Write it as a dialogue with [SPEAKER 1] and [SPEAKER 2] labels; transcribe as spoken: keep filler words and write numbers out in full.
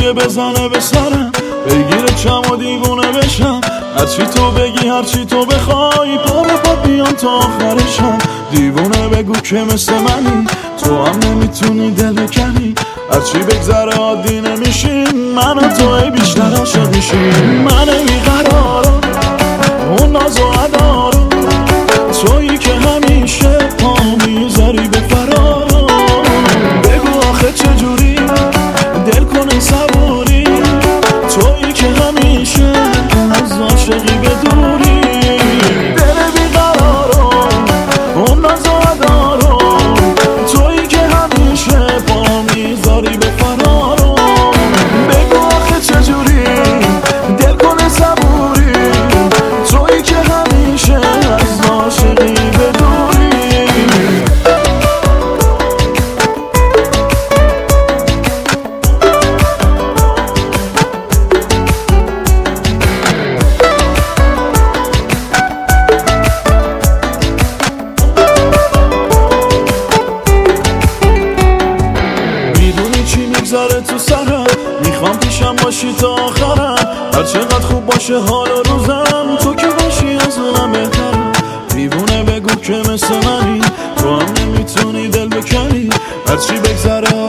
[SPEAKER 1] که بزنه به سرم، بگیره چم و دیوونه بشم. هرچی تو بگی هرچی تو بخوای، پا به پا بیام تا آخرشم. دیوونه بگو که مثل منی، تو هم نمیتونی دل بکنی. هرچی بگذره عادی نمیشیم، من و تو ای بیشتر عاشق میشیم. من بیقرارم اون ناز و عدارم، تویی که همیشه پا میذاری به فرارم. بگو آخه چجوری دل کنه صبوری، تویی که همیشه از عاشقی به دوری. دل بیقرارم اون ناز و عدارم، تویی که همیشه پا میذاری به فرارم. بگو آخه چجوری دل کنه صبوری، تویی که همیشه از عاشقی به دوری. میدونی چی میگذره تو سرم، میخوام پیشم باشی تا آخرم. هر چقدر خوب باشه حال و روزم، تو که باشی از اونم بهترم. دیوونه بگو که مثل منی، تو هم نمیتونی دل بکنی. هرچی بگذره